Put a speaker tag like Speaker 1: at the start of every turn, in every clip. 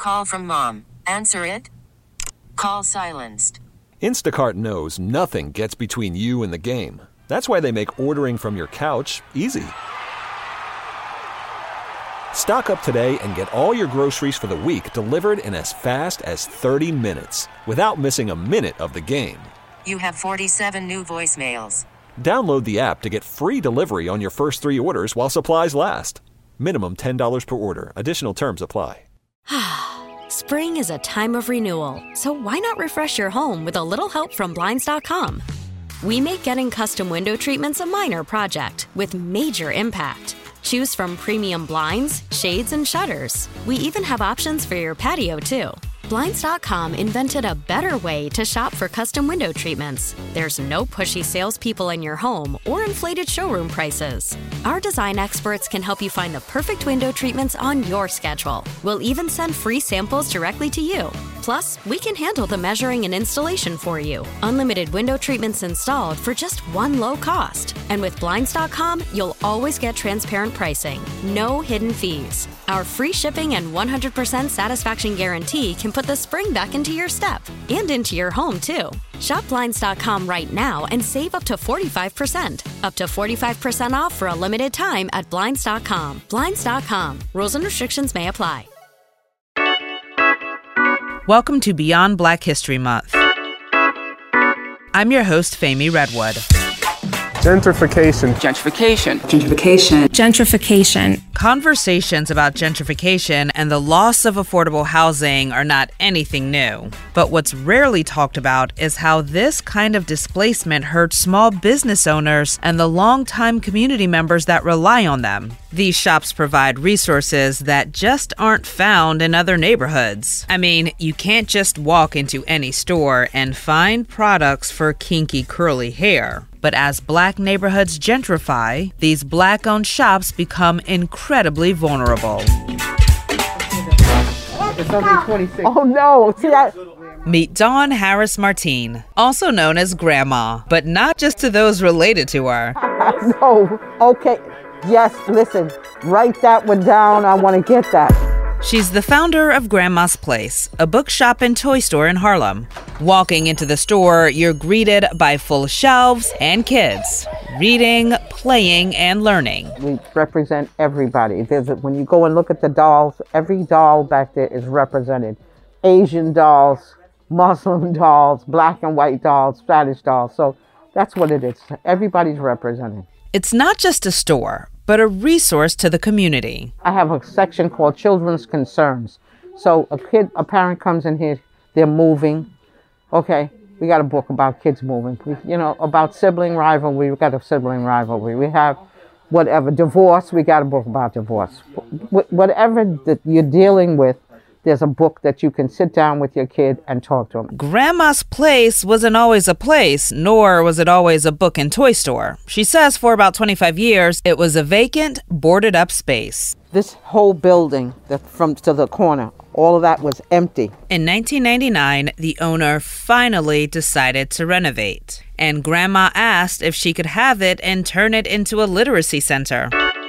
Speaker 1: call from mom. Answer it. Call silenced.
Speaker 2: Instacart knows nothing gets between you and the game. That's why they make ordering from your couch easy. Stock up today and get all your groceries for the week delivered in as fast as 30 minutes without missing a minute of the game.
Speaker 1: You have 47 new voicemails.
Speaker 2: Download the app to get free delivery on your first 3 orders while supplies last. Minimum $10 per order. Additional terms apply.
Speaker 3: Spring is a time of renewal, so why not refresh your home with a little help from Blinds.com? We make getting custom window treatments a minor project with major impact. Choose from premium blinds, shades, and shutters. We even have options for your patio, too. Blinds.com invented a better way to shop for custom window treatments. There's no pushy salespeople in your home or inflated showroom prices. Our design experts can help you find the perfect window treatments on your schedule. We'll even send free samples directly to you. Plus, we can handle the measuring and installation for you. Unlimited window treatments installed for just one low cost. And with Blinds.com, you'll always get transparent pricing. No hidden fees. Our free shipping and 100% satisfaction guarantee can put the spring back into your step and into your home, too. Shop Blinds.com right now and save up to 45%. Up to 45% off for a limited time at Blinds.com. Blinds.com. Rules and restrictions may apply.
Speaker 4: Welcome to Beyond Black History Month. I'm your host, Femi Redwood.
Speaker 5: Gentrification.
Speaker 6: Gentrification. Gentrification.
Speaker 7: Gentrification.
Speaker 4: Conversations about gentrification and the loss of affordable housing are not anything new. But what's rarely talked about is how this kind of displacement hurts small business owners and the longtime community members that rely on them. These shops provide resources that just aren't found in other neighborhoods. I mean, you can't just walk into any store and find products for kinky curly hair. But as black neighborhoods gentrify, these black-owned shops become incredibly vulnerable.
Speaker 6: It's only 26.
Speaker 8: Oh no! See that?
Speaker 4: Meet Dawn Harris Martine, also known as Grandma, but not just to those related to her.
Speaker 8: No. Okay. Yes. Listen. Write that one down. I want to get that.
Speaker 4: She's the founder of Grandma's Place, a bookshop and toy store in Harlem. Walking into the store, you're greeted by full shelves and kids, reading, playing, and learning.
Speaker 8: We represent everybody. When you go and look at the dolls, every doll back there is represented. Asian dolls, Muslim dolls, black and white dolls, Spanish dolls. So that's what it is. Everybody's represented.
Speaker 4: It's not just a store, but a resource to the community.
Speaker 8: I have a section called Children's Concerns. So a parent comes in here, they're moving. Okay, we got a book about kids moving. About sibling rivalry, we got a sibling rivalry. We have whatever, divorce, we got a book about divorce. Whatever that you're dealing with, there's a book that you can sit down with your kid and talk to them.
Speaker 4: Grandma's Place wasn't always a place, nor was it always a book and toy store. She says for about 25 years, it was a vacant, boarded up space.
Speaker 8: This whole building, from to the corner, all of that was empty.
Speaker 4: In 1999, the owner finally decided to renovate. And Grandma asked if she could have it and turn it into a literacy center.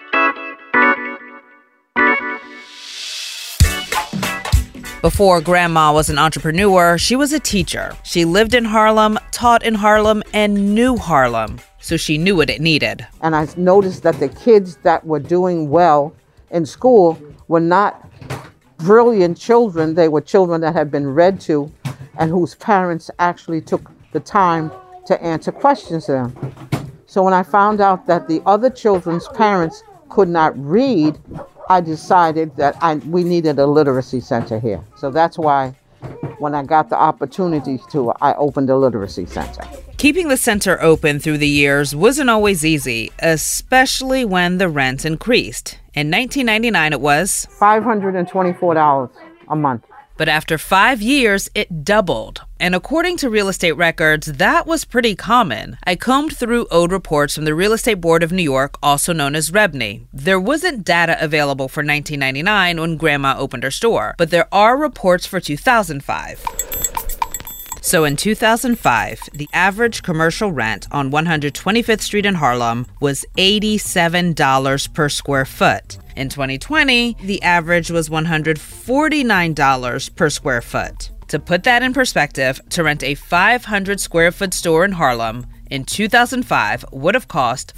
Speaker 4: Before Grandma was an entrepreneur, she was a teacher. She lived in Harlem, taught in Harlem, and knew Harlem. So she knew what it needed.
Speaker 8: And I noticed that the kids that were doing well in school were not brilliant children. They were children that had been read to and whose parents actually took the time to answer questions to them. So when I found out that the other children's parents could not read, I decided that we needed a literacy center here. So that's why when I got the opportunity I opened a literacy center.
Speaker 4: Keeping the center open through the years wasn't always easy, especially when the rent increased. In 1999, it was
Speaker 8: $524 a month.
Speaker 4: But after 5 years, it doubled. And according to real estate records, that was pretty common. I combed through old reports from the Real Estate Board of New York, also known as REBNY. There wasn't data available for 1999 when Grandma opened her store, but there are reports for 2005. So in 2005, the average commercial rent on 125th Street in Harlem was $87 per square foot. In 2020, the average was $149 per square foot. To put that in perspective, to rent a 500 square foot store in Harlem in 2005 would have cost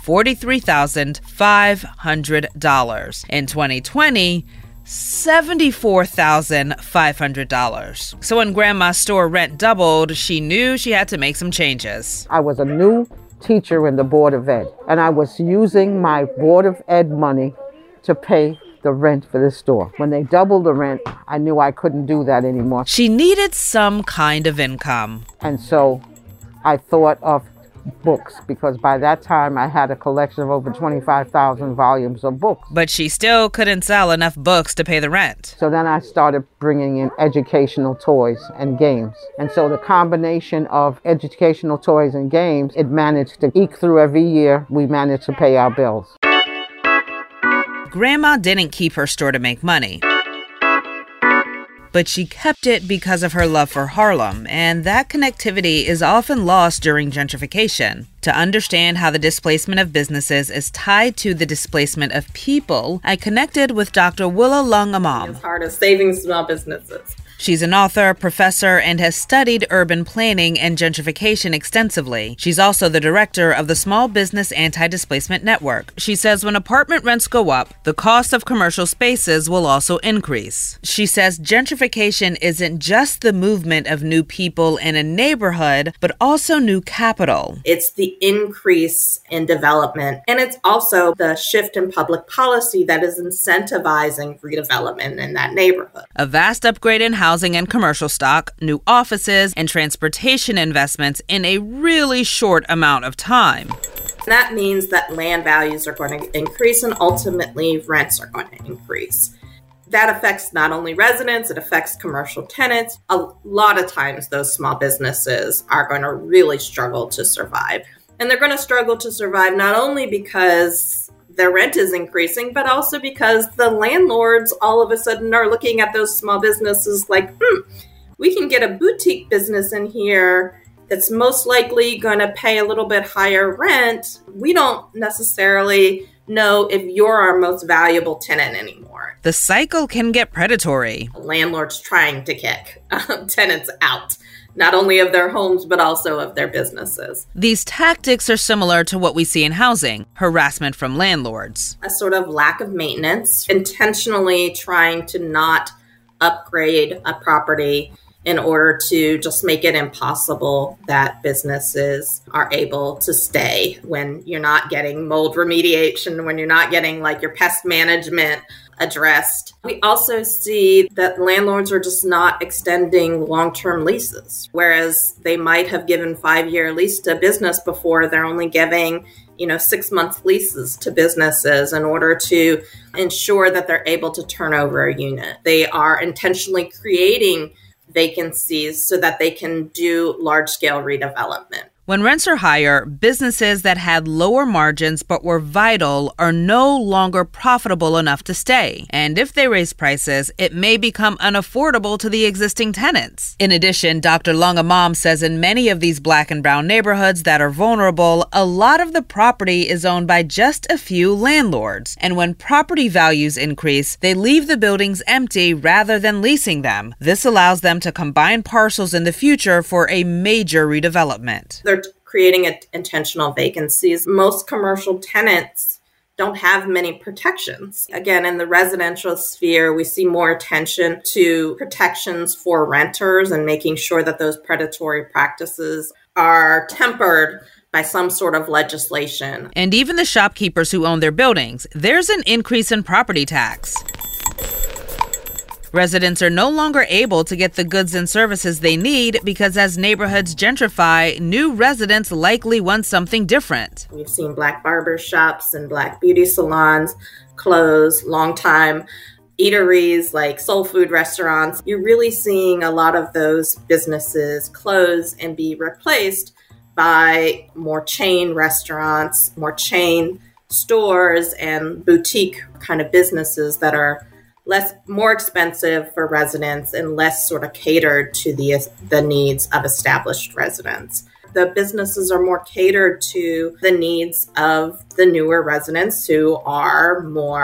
Speaker 4: $43,500. In 2020, $74,500. So when Grandma's store rent doubled, she knew she had to make some changes.
Speaker 8: I was a new teacher in the Board of Ed, and I was using my Board of Ed money to pay the rent for the store. When they doubled the rent, I knew I couldn't do that anymore.
Speaker 4: She needed some kind of income.
Speaker 8: And so I thought of books, because by that time I had a collection of over 25,000 volumes of books.
Speaker 4: But she still couldn't sell enough books to pay the rent.
Speaker 8: So then I started bringing in educational toys and games. And so the combination of educational toys and games, it managed to eke through every year. We managed to pay our bills.
Speaker 4: Grandma didn't keep her store to make money, but she kept it because of her love for Harlem, and that connectivity is often lost during gentrification. To understand how the displacement of businesses is tied to the displacement of people, I connected with Dr. Willa Lung Imam.
Speaker 7: It's hard of saving small businesses.
Speaker 4: She's an author, professor, and has studied urban planning and gentrification extensively. She's also the director of the Small Business Anti-Displacement Network. She says when apartment rents go up, the cost of commercial spaces will also increase. She says gentrification isn't just the movement of new people in a neighborhood, but also new capital.
Speaker 7: It's the increase in development, and it's also the shift in public policy that is incentivizing redevelopment in that neighborhood.
Speaker 4: A vast upgrade in housing and commercial stock, new offices, and transportation investments in a really short amount of time.
Speaker 7: That means that land values are going to increase and ultimately rents are going to increase. That affects not only residents, it affects commercial tenants. A lot of times those small businesses are going to really struggle to survive. And they're going to struggle to survive not only because their rent is increasing, but also because the landlords all of a sudden are looking at those small businesses like, we can get a boutique business in here that's most likely going to pay a little bit higher rent. We don't necessarily know if you're our most valuable tenant anymore.
Speaker 4: The cycle can get predatory.
Speaker 7: Landlords trying to kick tenants out, not only of their homes, but also of their businesses.
Speaker 4: These tactics are similar to what we see in housing, harassment from landlords.
Speaker 7: A sort of lack of maintenance, intentionally trying to not upgrade a property in order to just make it impossible that businesses are able to stay when you're not getting mold remediation, when you're not getting like your pest management addressed. We also see that landlords are just not extending long-term leases, whereas they might have given 5-year lease to business before. They're only giving 6-month leases to businesses in order to ensure that they're able to turn over a unit. They are intentionally creating vacancies so that they can do large-scale redevelopment.
Speaker 4: When rents are higher, businesses that had lower margins but were vital are no longer profitable enough to stay. And if they raise prices, it may become unaffordable to the existing tenants. In addition, Dr. Lung Imam says in many of these Black and brown neighborhoods that are vulnerable, a lot of the property is owned by just a few landlords. And when property values increase, they leave the buildings empty rather than leasing them. This allows them to combine parcels in the future for a major redevelopment.
Speaker 7: They're creating intentional vacancies. Most commercial tenants don't have many protections. Again, in the residential sphere, we see more attention to protections for renters and making sure that those predatory practices are tempered by some sort of legislation.
Speaker 4: And even the shopkeepers who own their buildings, there's an increase in property tax. Residents are no longer able to get the goods and services they need because as neighborhoods gentrify, new residents likely want something different.
Speaker 7: We've seen Black barber shops and Black beauty salons close, long-time eateries like soul food restaurants. You're really seeing a lot of those businesses close and be replaced by more chain restaurants, more chain stores, and boutique kind of businesses that are more expensive for residents and less sort of catered to the needs of established residents. The businesses are more catered to the needs of the newer residents who are more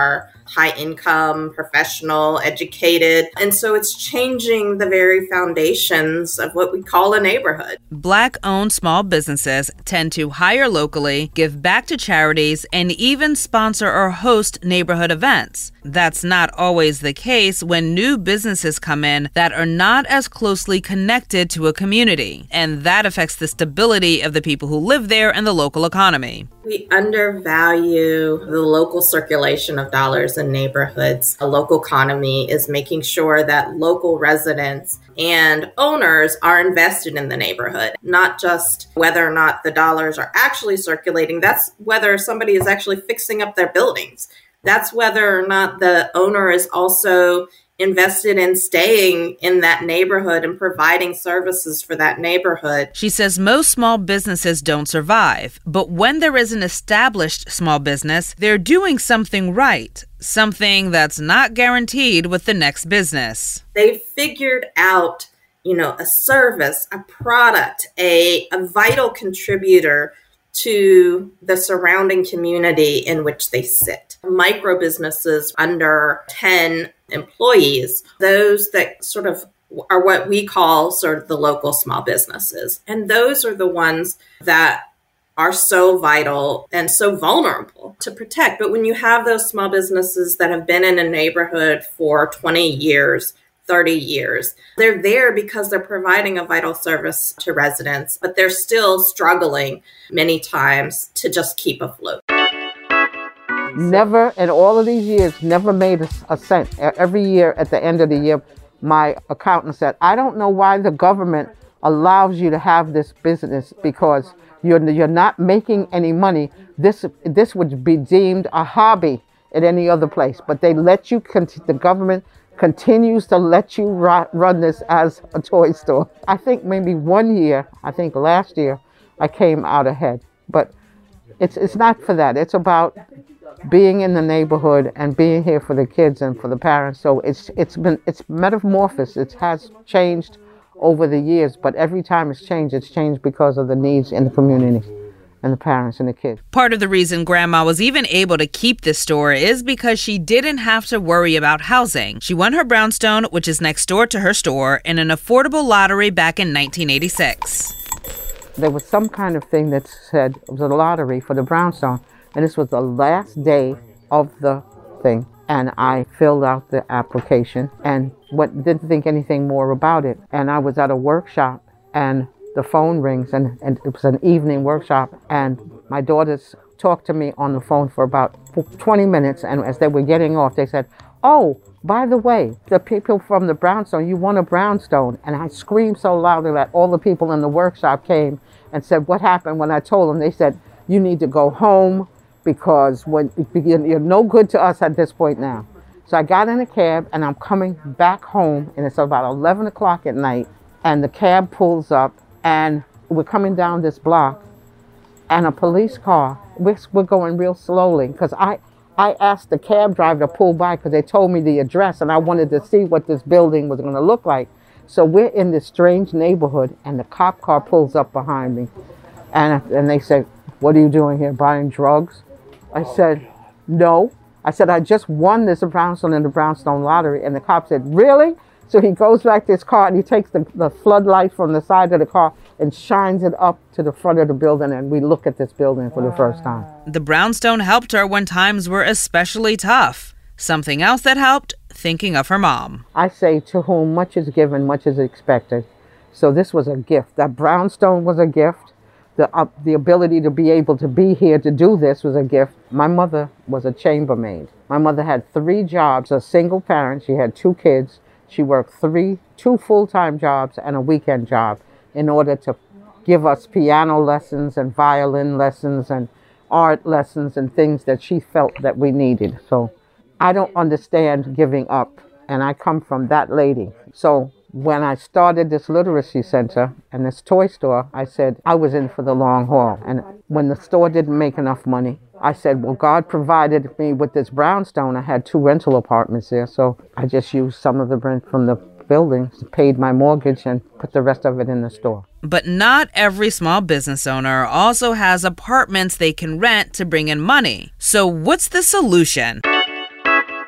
Speaker 7: high income, professional, educated. And so it's changing the very foundations of what we call a neighborhood.
Speaker 4: Black-owned small businesses tend to hire locally, give back to charities, and even sponsor or host neighborhood events. That's not always the case when new businesses come in that are not as closely connected to a community, and that affects the stability of the people who live there and the local economy.
Speaker 7: We undervalue the local circulation of dollars in neighborhoods. A local economy is making sure that local residents and owners are invested in the neighborhood, not just whether or not the dollars are actually circulating. That's whether somebody is actually fixing up their buildings. That's whether or not the owner is also invested in staying in that neighborhood and providing services for that neighborhood.
Speaker 4: She says most small businesses don't survive, but when there is an established small business, they're doing something right, something that's not guaranteed with the next business.
Speaker 7: They figured out, a service, a product, a vital contributor to the surrounding community in which they sit. Micro businesses under 10 employees, those that sort of are what we call sort of the local small businesses. And those are the ones that are so vital and so vulnerable to protect. But when you have those small businesses that have been in a neighborhood for 20 years, 30 years. They're there because they're providing a vital service to residents, but they're still struggling many times to just keep afloat.
Speaker 8: Never, in all of these years, never made a cent. Every year at the end of the year, my accountant said, I don't know why the government allows you to have this business because you're not making any money. This would be deemed a hobby at any other place, but they let you, the government continues to let you run this as a toy store. I think maybe one year, last year, I came out ahead. But it's not for that. It's about being in the neighborhood and being here for the kids and for the parents. So it's metamorphosed. It has changed over the years, but every time it's changed because of the needs in the community and the parents and the kids.
Speaker 4: Part of the reason Grandma was even able to keep this store is because she didn't have to worry about housing. She won her brownstone, which is next door to her store, in an affordable lottery back in 1986.
Speaker 8: There was some kind of thing that said it was a lottery for the brownstone, and this was the last day of the thing. And I filled out the application and didn't think anything more about it. And I was at a workshop, and the phone rings, and it was an evening workshop, and my daughters talked to me on the phone for about 20 minutes, and as they were getting off, they said, oh, by the way, the people from the brownstone, you won a brownstone. And I screamed so loudly that all the people in the workshop came and said, what happened? When I told them, they said, you need to go home because you're no good to us at this point now. So I got in a cab, and I'm coming back home, and it's about 11 o'clock at night, and the cab pulls up, and we're coming down this block, and a police car, we're going real slowly, because I asked the cab driver to pull by because they told me the address, and I wanted to see what this building was going to look like. So we're in this strange neighborhood, and the cop car pulls up behind me, and they said, what are you doing here, buying drugs? I said, no. I said, I just won this brownstone in the brownstone lottery. And the cop said, really? So he goes back to his car, and he takes the floodlight from the side of the car and shines it up to the front of the building, and we look at this building for the first time.
Speaker 4: The brownstone helped her when times were especially tough. Something else that helped, thinking of her mom.
Speaker 8: I say, to whom much is given, much is expected. So this was a gift. That brownstone was a gift. The ability to be able to be here to do this was a gift. My mother was a chambermaid. My mother had 3 jobs, a single parent. She had 2 kids. She worked 2 full-time jobs and a weekend job in order to give us piano lessons and violin lessons and art lessons and things that she felt that we needed. So I don't understand giving up, and I come from that lady. So when I started this literacy center and this toy store, I said I was in for the long haul. And when the store didn't make enough money, I said, well, God provided me with this brownstone. I had 2 rental apartments there, so I just used some of the rent from the building, paid my mortgage, and put the rest of it in the store.
Speaker 4: But not every small business owner also has apartments they can rent to bring in money. So what's the solution?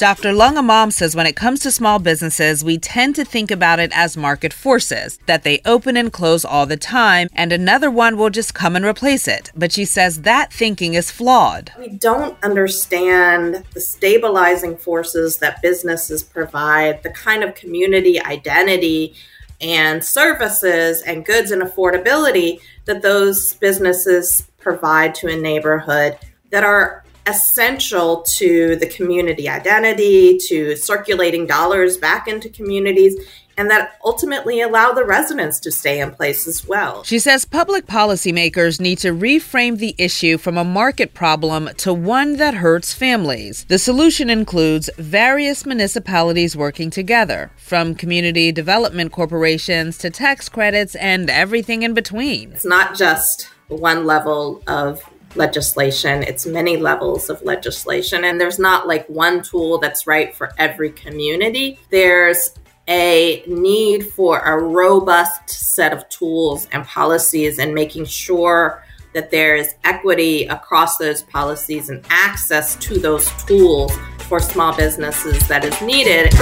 Speaker 4: Dr. Lungamam says when it comes to small businesses, we tend to think about it as market forces, that they open and close all the time, and another one will just come and replace it. But she says that thinking is flawed.
Speaker 7: We don't understand the stabilizing forces that businesses provide, the kind of community identity and services and goods and affordability that those businesses provide to a neighborhood that are essential to the community identity, to circulating dollars back into communities, and that ultimately allow the residents to stay in place as well.
Speaker 4: She says public policymakers need to reframe the issue from a market problem to one that hurts families. The solution includes various municipalities working together, from community development corporations to tax credits and everything in between.
Speaker 7: It's not just one level of legislation, it's many levels of legislation, and there's not like one tool that's right for every community. There's a need for a robust set of tools and policies and making sure that there is equity across those policies and access to those tools for small businesses that is needed.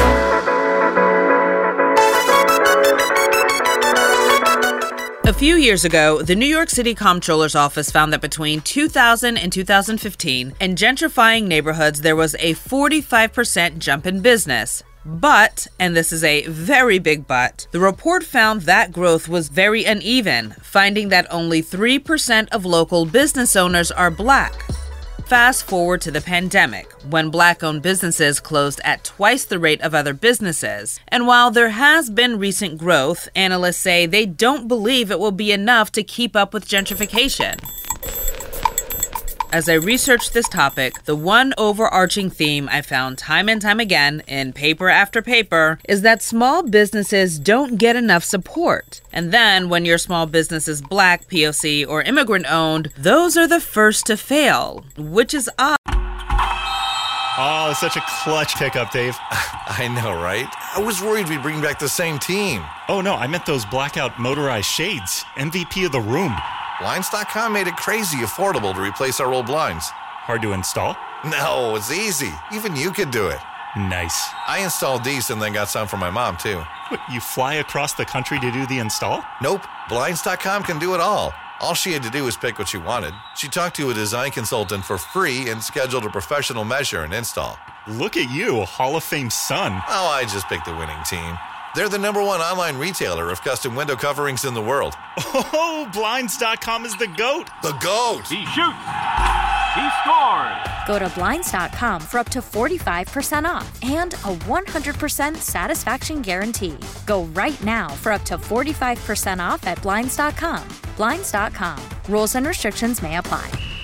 Speaker 4: A few years ago, the New York City Comptroller's Office found that between 2000 and 2015, in gentrifying neighborhoods, there was a 45% jump in business. But, and this is a very big but, the report found that growth was very uneven, finding that only 3% of local business owners are Black. Fast forward to the pandemic, when Black-owned businesses closed at twice the rate of other businesses. And while there has been recent growth, analysts say they don't believe it will be enough to keep up with gentrification. As I researched this topic, the one overarching theme I found time and time again in paper after paper is that small businesses don't get enough support. And then when your small business is Black, POC, or immigrant-owned, those are the first to fail, which is odd.
Speaker 9: Oh, such a clutch pickup, Dave.
Speaker 10: I know, right? I was worried we'd bring back the same team.
Speaker 9: Oh, no, I meant those blackout motorized shades. MVP of the room.
Speaker 10: Blinds.com made it crazy affordable to replace our old blinds.
Speaker 9: Hard to install?
Speaker 10: No, it's easy. Even you could do it.
Speaker 9: Nice.
Speaker 10: I installed these and then got some for my mom, too.
Speaker 9: What, you fly across the country to do the install?
Speaker 10: Nope. Blinds.com can do it all. All she had to do was pick what she wanted. She talked to a design consultant for free and scheduled a professional measure and install.
Speaker 9: Look at you, a Hall of Fame son.
Speaker 10: Oh, I just picked the winning team. They're the #1 online retailer of custom window coverings in the world.
Speaker 9: Oh, Blinds.com is the GOAT.
Speaker 10: The GOAT!
Speaker 11: He shoots. He scores.
Speaker 12: Go to Blinds.com for up to 45% off and a 100% satisfaction guarantee. Go right now for up to 45% off at Blinds.com. Blinds.com. Rules and restrictions may apply.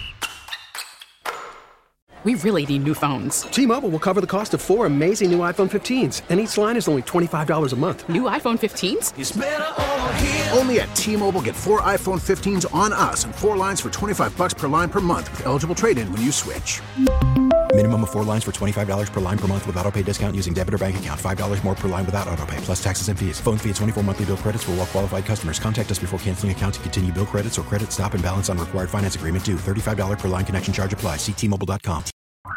Speaker 6: We really need new phones.
Speaker 13: T-Mobile will cover the cost of 4 amazing new iPhone 15s, and each line is only $25 a month.
Speaker 6: New iPhone 15s?
Speaker 14: It's better over here. Only at T-Mobile, get 4 iPhone 15s on us and 4 lines for $25 per line per month with eligible trade-in when you switch.
Speaker 15: Minimum of 4 lines for $25 per line per month with autopay discount using debit or bank account. $5 more per line without autopay, plus taxes and fees. Phone fee at 24 monthly bill credits for well-qualified customers. Contact us before canceling account to continue bill credits or credit stop and balance on required finance agreement due. $35 per line connection charge applies. See T-Mobile.com.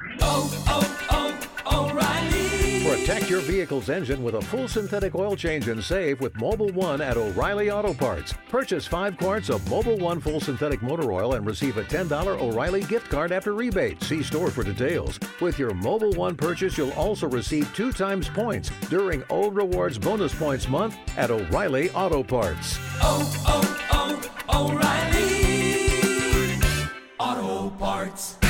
Speaker 16: O'Reilly. Protect your vehicle's engine with a full synthetic oil change and save with Mobil 1 at O'Reilly Auto Parts. Purchase 5 quarts of Mobil 1 full synthetic motor oil and receive a $10 O'Reilly gift card after rebate. See store for details. With your Mobil 1 purchase, you'll also receive 2 times points during O Rewards Bonus Points Month at O'Reilly Auto Parts.
Speaker 11: O'Reilly Auto Parts.